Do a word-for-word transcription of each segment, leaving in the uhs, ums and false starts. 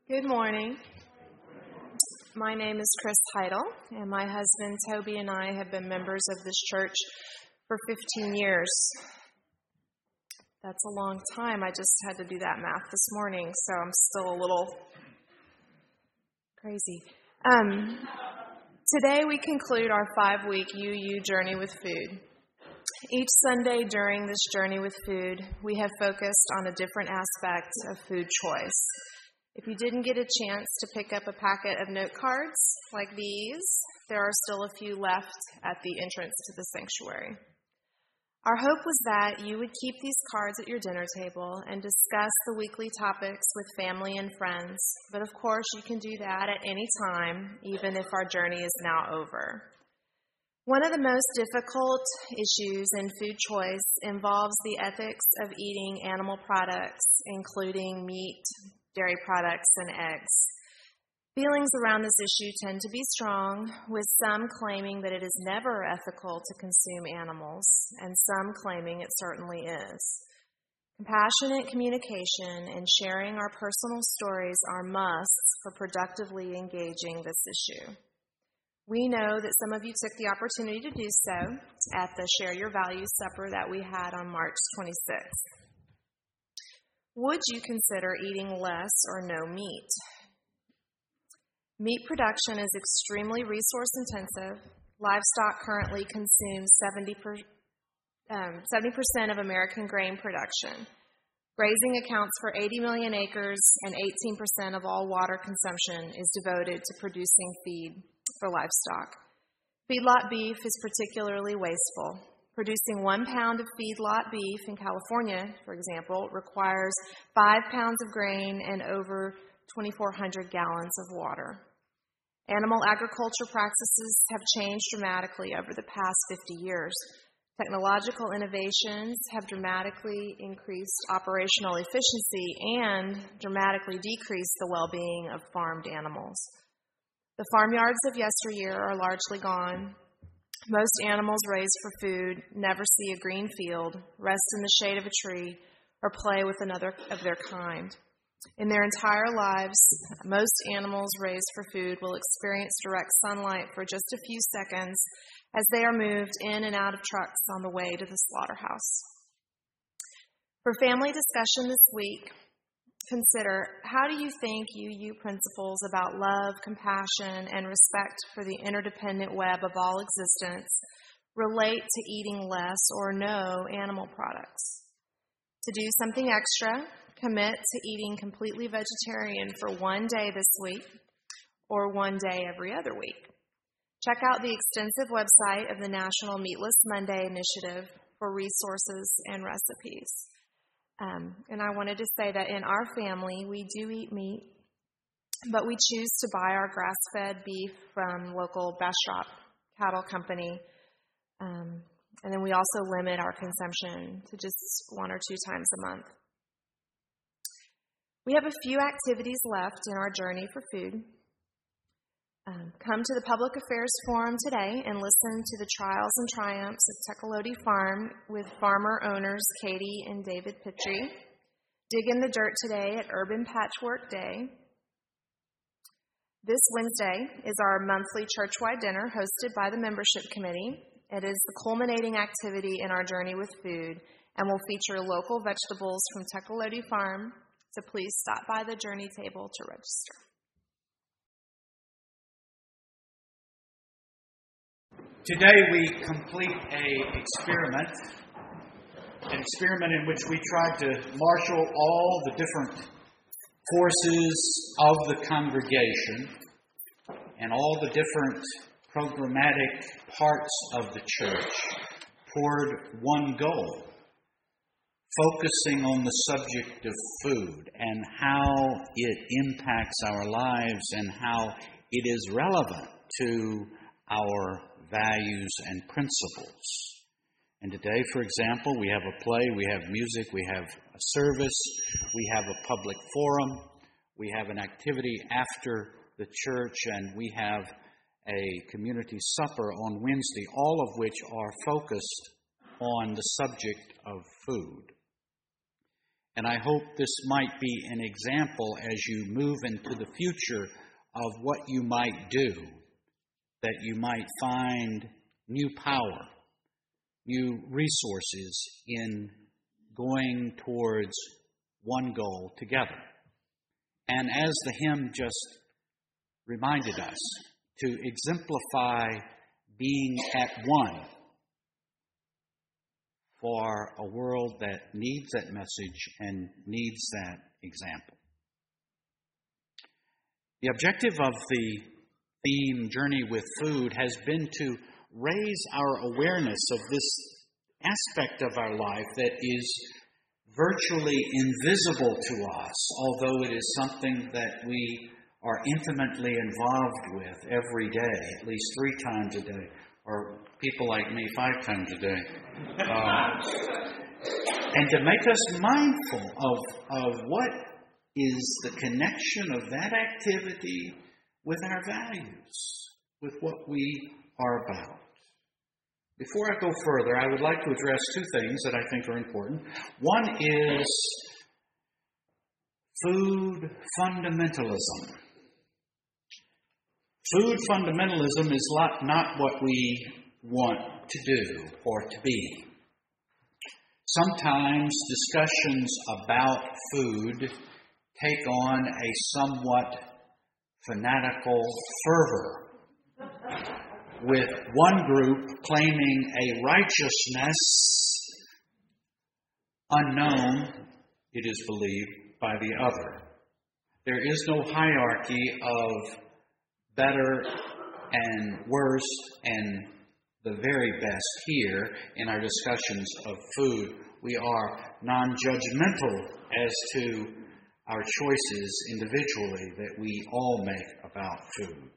Good morning. My name is Chris Heidel, and my husband Toby and I have been members of this church for fifteen years. That's a long time. I just had to do that math this morning, so I'm still a little crazy. Um, today we conclude our five-week U U Journey with Food. Each Sunday during this journey with food, we have focused on a different aspect of food choice. If you didn't get a chance to pick up a packet of note cards like these, there are still a few left at the entrance to the sanctuary. Our hope was that you would keep these cards at your dinner table and discuss the weekly topics with family and friends. But of course, you can do that at any time, even if our journey is now over. One of the most difficult issues in food choice involves the ethics of eating animal products, including meat, dairy products, and eggs. Feelings around this issue tend to be strong, with some claiming that it is never ethical to consume animals, and some claiming it certainly is. Compassionate communication and sharing our personal stories are musts for productively engaging this issue. We know that some of you took the opportunity to do so at the Share Your Values supper that we had on March twenty-sixth. Would you consider eating less or no meat? Meat production is extremely resource intensive. Livestock currently consumes seventy percent of American grain production. Grazing accounts for eighty million acres, and eighteen percent of all water consumption is devoted to producing feed for livestock. Feedlot beef is particularly wasteful. Producing one pound of feedlot beef in California, for example, requires five pounds of grain and over twenty-four hundred gallons of water. Animal agriculture practices have changed dramatically over the past fifty years. Technological innovations have dramatically increased operational efficiency and dramatically decreased the well-being of farmed animals. The farmyards of yesteryear are largely gone. Most animals raised for food never see a green field, rest in the shade of a tree, or play with another of their kind. In their entire lives, most animals raised for food will experience direct sunlight for just a few seconds as they are moved in and out of trucks on the way to the slaughterhouse. For family discussion this week, consider, how do you think U U principles about love, compassion, and respect for the interdependent web of all existence relate to eating less or no animal products? To do something extra, commit to eating completely vegetarian for one day this week or one day every other week. Check out the extensive website of the National Meatless Monday Initiative for resources and recipes. Um, and I wanted to say that in our family, we do eat meat, but we choose to buy our grass-fed beef from local Bastrop Cattle Company. Um, and then we also limit our consumption to just one or two times a month. We have a few activities left in our journey for food. Um, come to the Public Affairs Forum today and listen to the trials and triumphs of Tecolote Farm with farmer owners Katie and David Pitry. Dig in the dirt today at Urban Patchwork Day. This Wednesday is our monthly churchwide dinner hosted by the membership committee. It is the culminating activity in our journey with food and will feature local vegetables from Tecolote Farm, so please stop by the journey table to register. Today we complete a experiment, an experiment in which we tried to marshal all the different forces of the congregation and all the different programmatic parts of the church toward one goal, focusing on the subject of food and how it impacts our lives and how it is relevant to our values and principles. And today, for example, we have a play, we have music, we have a service, we have a public forum, we have an activity after the church, and we have a community supper on Wednesday, all of which are focused on the subject of food. And I hope this might be an example as you move into the future of what you might do, that you might find new power, new resources in going towards one goal together. And as the hymn just reminded us, to exemplify being at one for a world that needs that message and needs that example. The objective of the theme Journey with Food has been to raise our awareness of this aspect of our life that is virtually invisible to us, although it is something that we are intimately involved with every day, at least three times a day, or people like me five times a day. Um, and to make us mindful of, of what is the connection of that activity with our values, with what we are about. Before I go further, I would like to address two things that I think are important. One is food fundamentalism. Food fundamentalism is not, not what we want to do or to be. Sometimes discussions about food take on a somewhat fanatical fervor, with one group claiming a righteousness unknown, it is believed, by the other. There is no hierarchy of better and worse and the very best here in our discussions of food. We are non-judgmental as to our choices individually that we all make about food.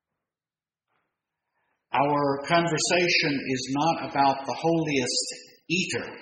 Our conversation is not about the holiest eater.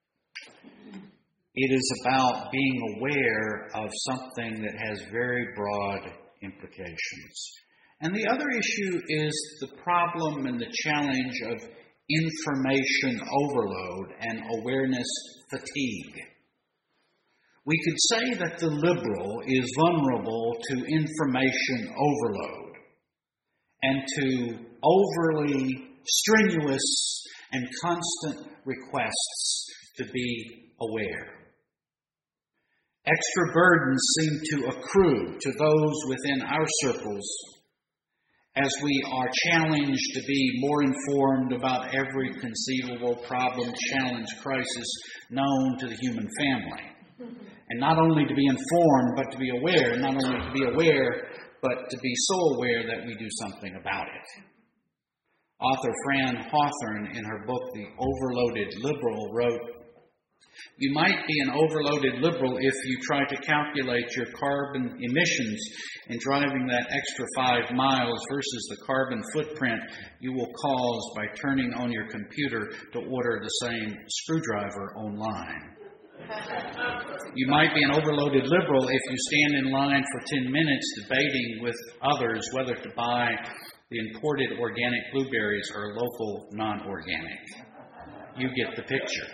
It is about being aware of something that has very broad implications. And the other issue is the problem and the challenge of information overload and awareness fatigue. We could say that the liberal is vulnerable to information overload and to overly strenuous and constant requests to be aware. Extra burdens seem to accrue to those within our circles as we are challenged to be more informed about every conceivable problem, challenge, crisis known to the human family. And not only to be informed, but to be aware, not only to be aware, but to be so aware that we do something about it. Author Fran Hawthorne, in her book, The Overloaded Liberal, wrote, "You might be an overloaded liberal if you try to calculate your carbon emissions in driving that extra five miles versus the carbon footprint you will cause by turning on your computer to order the same screwdriver online. You might be an overloaded liberal if you stand in line for ten minutes debating with others whether to buy the imported organic blueberries or local non-organic. You get the picture."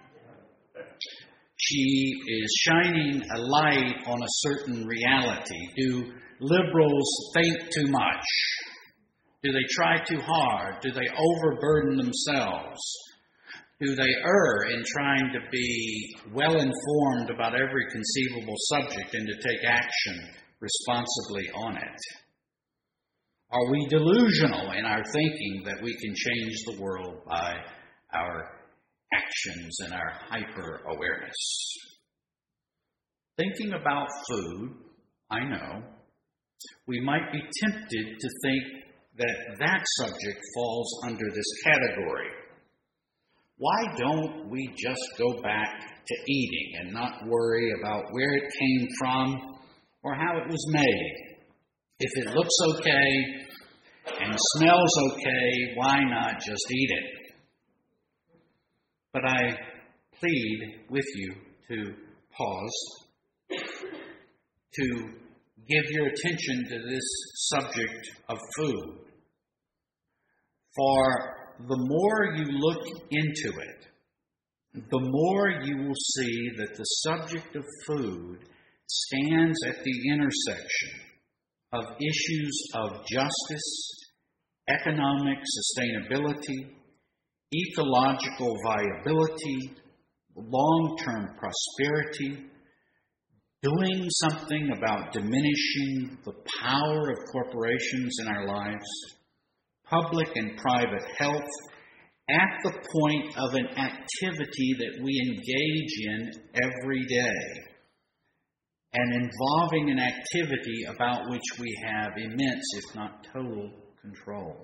She is shining a light on a certain reality. Do liberals think too much? Do they try too hard? Do they overburden themselves? Do they err in trying to be well-informed about every conceivable subject and to take action responsibly on it? Are we delusional in our thinking that we can change the world by our actions and our hyper-awareness? Thinking about food, I know, we might be tempted to think that that subject falls under this category. Why don't we just go back to eating and not worry about where it came from or how it was made? If it looks okay and smells okay, why not just eat it? But I plead with you to pause, to give your attention to this subject of food. For the more you look into it, the more you will see that the subject of food stands at the intersection of issues of justice, economic sustainability, ecological viability, long-term prosperity, doing something about diminishing the power of corporations in our lives, public and private health, at the point of an activity that we engage in every day, and involving an activity about which we have immense, if not total, control.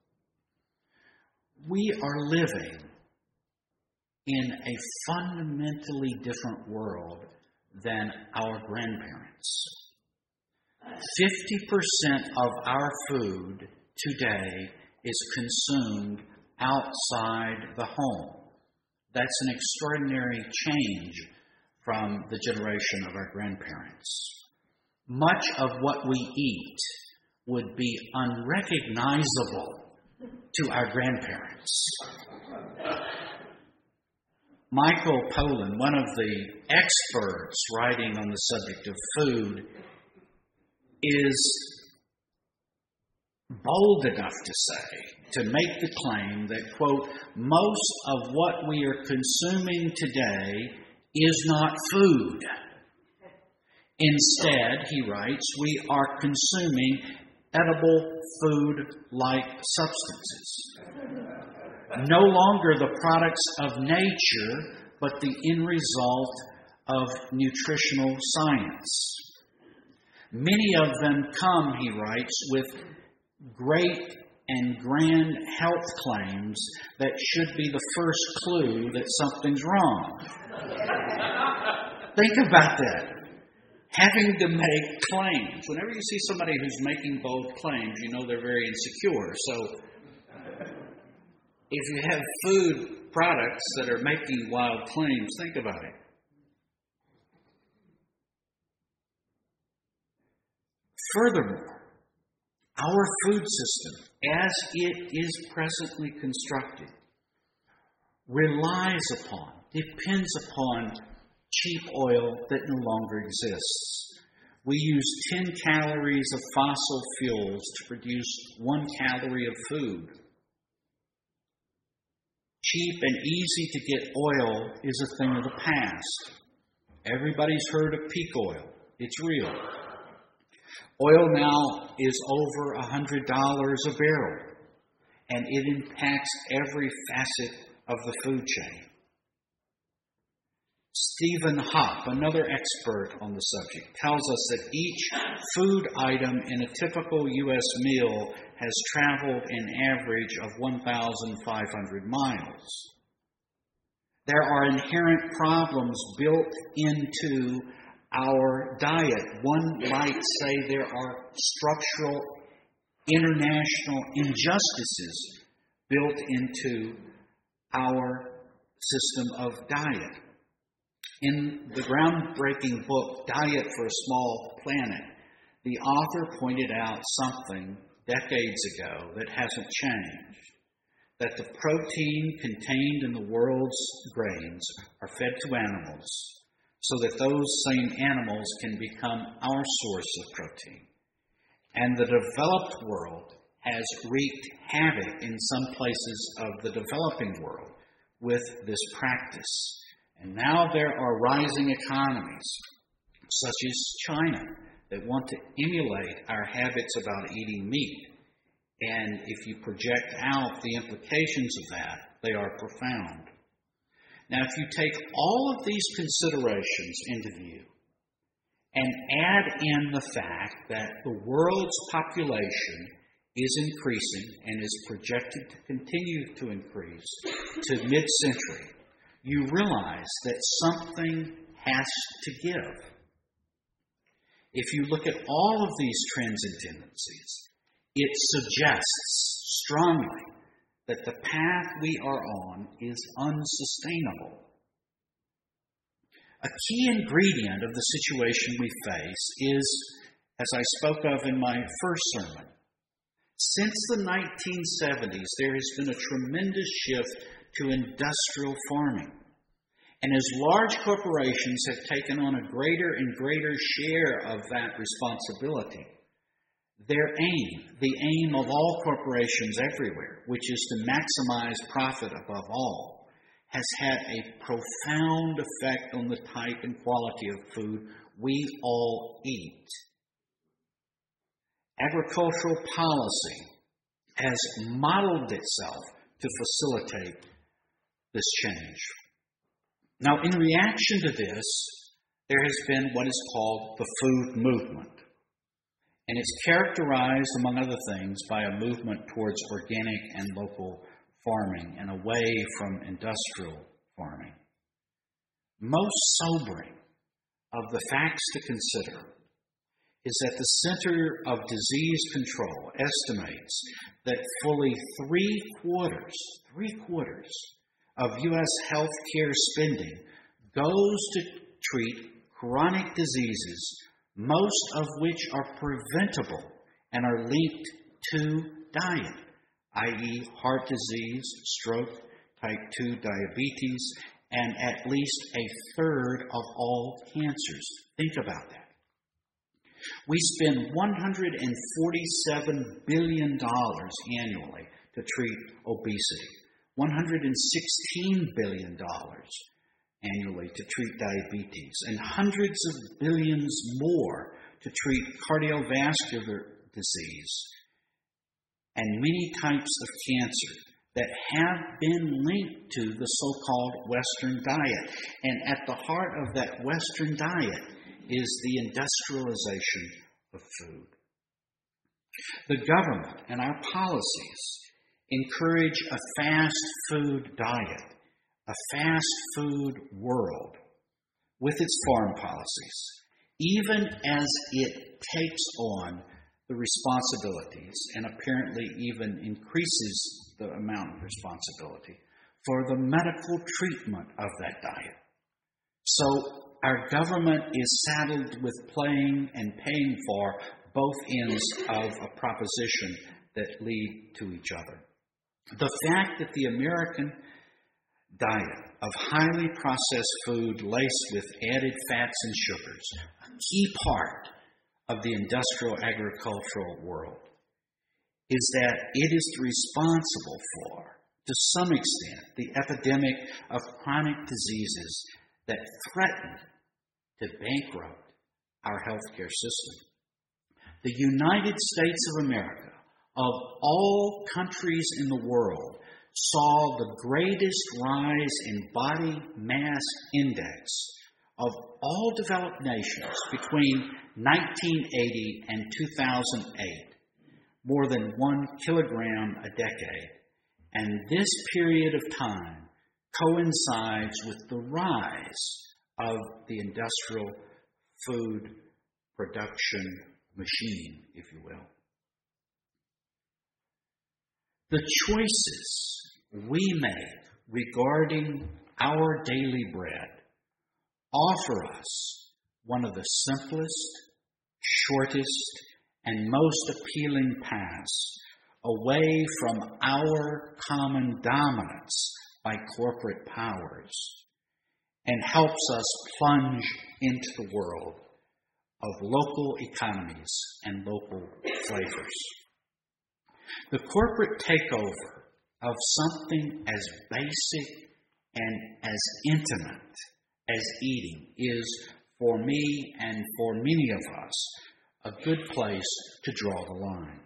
We are living in a fundamentally different world than our grandparents. fifty percent of our food today is consumed outside the home. That's an extraordinary change from the generation of our grandparents. Much of what we eat would be unrecognizable to our grandparents. Michael Pollan, one of the experts writing on the subject of food, is bold enough to say, to make the claim that, quote, most of what we are consuming today is not food. Instead, he writes, we are consuming edible food-like substances. No longer the products of nature, but the end result of nutritional science. Many of them come, he writes, with great and grand health claims that should be the first clue that something's wrong. Think about that. Having to make claims. Whenever you see somebody who's making bold claims, you know they're very insecure. So if you have food products that are making wild claims, think about it. Furthermore, our food system, as it is presently constructed, relies upon, depends upon cheap oil that no longer exists. We use ten calories of fossil fuels to produce one calorie of food. Cheap and easy to get oil is a thing of the past. Everybody's heard of peak oil. It's real. Oil now is over one hundred dollars a barrel, and it impacts every facet of the food chain. Stephen Hopp, another expert on the subject, tells us that each food item in a typical U S meal has traveled an average of one thousand five hundred miles. There are inherent problems built into our diet. One might say there are structural international injustices built into our system of diet. In the groundbreaking book, Diet for a Small Planet, the author pointed out something decades ago that hasn't changed, that the protein contained in the world's grains are fed to animals so that those same animals can become our source of protein. And the developed world has wreaked havoc in some places of the developing world with this practice. And now there are rising economies, such as China, that want to emulate our habits about eating meat. And if you project out the implications of that, they are profound. Now, if you take all of these considerations into view and add in the fact that the world's population is increasing and is projected to continue to increase to mid-century, you realize that something has to give. If you look at all of these trends and tendencies, it suggests strongly that the path we are on is unsustainable. A key ingredient of the situation we face is, as I spoke of in my first sermon, since the nineteen seventies, there has been a tremendous shift to industrial farming. And as large corporations have taken on a greater and greater share of that responsibility, their aim, the aim of all corporations everywhere, which is to maximize profit above all, has had a profound effect on the type and quality of food we all eat. Agricultural policy has modeled itself to facilitate this change. Now, in reaction to this, there has been what is called the food movement. And it's characterized, among other things, by a movement towards organic and local farming and away from industrial farming. Most sobering of the facts to consider is that the Center of Disease Control estimates that fully three quarters, three quarters of U S healthcare spending goes to treat chronic diseases, most of which are preventable and are linked to diet, that is heart disease, stroke, type two diabetes, and at least a third of all cancers. Think about that. We spend one hundred forty-seven billion dollars annually to treat obesity, one hundred sixteen billion dollars annually to treat diabetes, and hundreds of billions more to treat cardiovascular disease and many types of cancer that have been linked to the so-called Western diet. And at the heart of that Western diet is the industrialization of food. The government and our policies encourage a fast food diet, a fast food world with its foreign policies, even as it takes on the responsibilities and apparently even increases the amount of responsibility for the medical treatment of that diet. So our government is saddled with playing and paying for both ends of a proposition that lead to each other. The fact that the American diet of highly processed food laced with added fats and sugars, a key part of the industrial agricultural world, is that it is responsible for, to some extent, the epidemic of chronic diseases that threaten to bankrupt our healthcare system. The United States of America, of all countries in the world, saw the greatest rise in body mass index of all developed nations between nineteen eighty and two thousand eight, more than one kilogram a decade. And this period of time coincides with the rise of the industrial food production machine, if you will. The choices we make regarding our daily bread offer us one of the simplest, shortest, and most appealing paths away from our common dominance by corporate powers and helps us plunge into the world of local economies and local flavors. The corporate takeover of something as basic and as intimate as eating is, for me and for many of us, a good place to draw the line.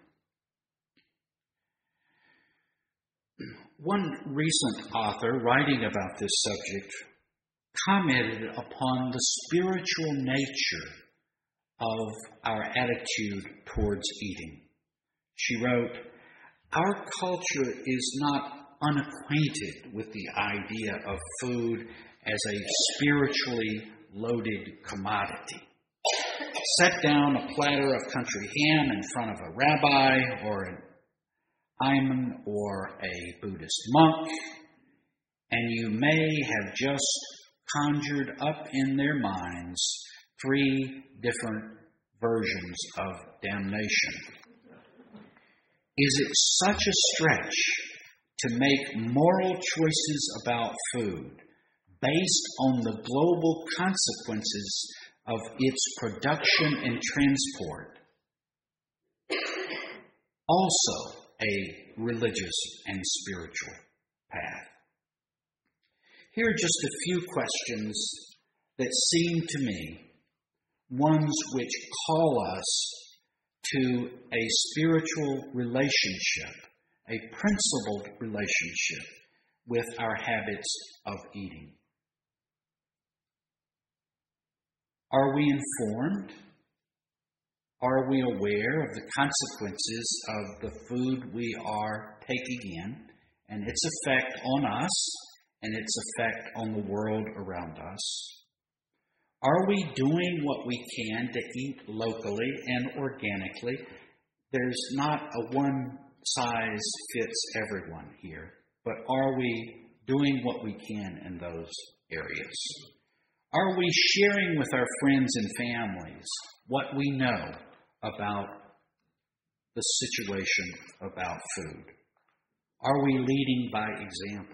One recent author writing about this subject commented upon the spiritual nature of our attitude towards eating. She wrote, "Our culture is not unacquainted with the idea of food as a spiritually loaded commodity. Set down a platter of country ham in front of a rabbi or an imam or a Buddhist monk, and you may have just conjured up in their minds three different versions of damnation. Is it such a stretch to make moral choices about food based on the global consequences of its production and transport. Also a religious and spiritual path. Here are just a few questions that seem to me ones which call us to a spiritual relationship, a principled relationship with our habits of eating. Are we informed? Are we aware of the consequences of the food we are taking in and its effect on us and its effect on the world around us? Are we doing what we can to eat locally and organically? There's not a one-size-fits-everyone here, but are we doing what we can in those areas? Are we sharing with our friends and families what we know about the situation about food? Are we leading by example?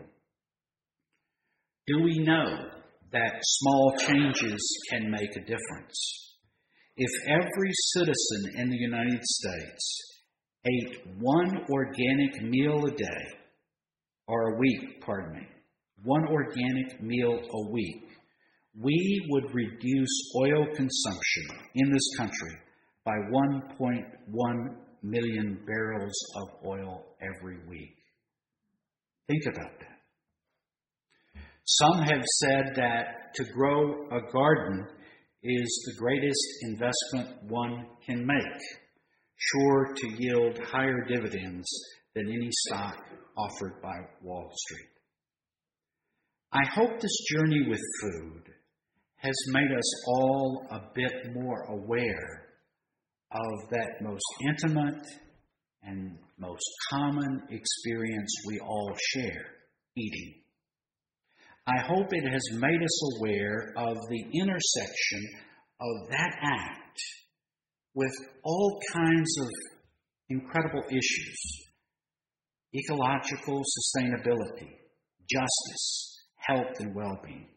Do we know that small changes can make a difference? If every citizen in the United States ate one organic meal a day, or a week, pardon me, one organic meal a week, we would reduce oil consumption in this country by one point one million barrels of oil every week. Think about that. Some have said that to grow a garden is the greatest investment one can make, sure to yield higher dividends than any stock offered by Wall Street. I hope this journey with food has made us all a bit more aware of that most intimate and most common experience we all share, eating. I hope it has made us aware of the intersection of that act with all kinds of incredible issues: ecological sustainability, justice, health, and well-being.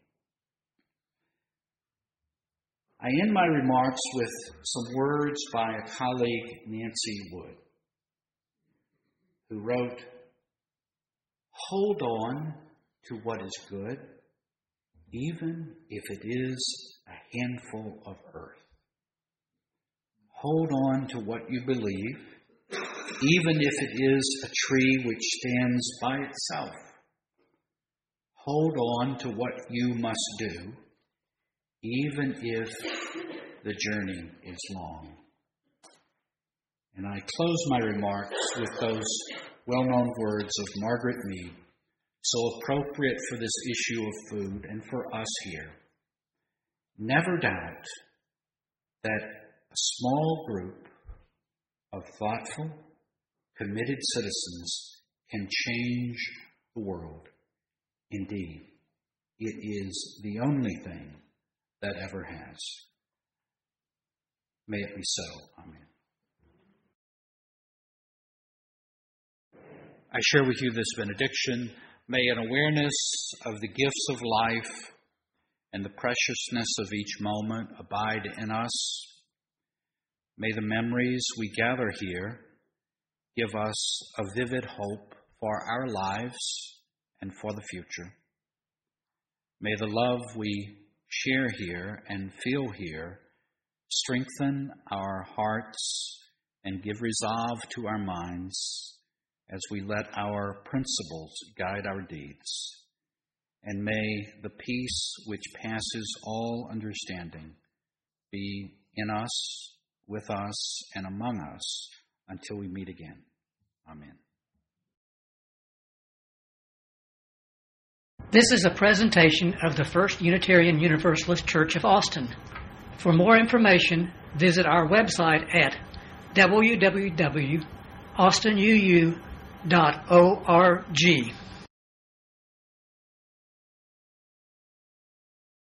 I end my remarks with some words by a colleague, Nancy Wood, who wrote, "Hold on to what is good, even if it is a handful of earth. Hold on to what you believe, even if it is a tree which stands by itself. Hold on to what you must do, even if the journey is long." And I close my remarks with those well-known words of Margaret Mead, so appropriate for this issue of food and for us here. Never doubt that a small group of thoughtful, committed citizens can change the world. Indeed, it is the only thing that ever has. May it be so. Amen. I share with you this benediction. May an awareness of the gifts of life and the preciousness of each moment abide in us. May the memories we gather here give us a vivid hope for our lives and for the future. May the love we share here and feel here strengthen our hearts and give resolve to our minds as we let our principles guide our deeds. And may the peace which passes all understanding be in us, with us, and among us until we meet again. Amen. This is a presentation of the First Unitarian Universalist Church of Austin. For more information, visit our website at w w w dot austin u u dot org.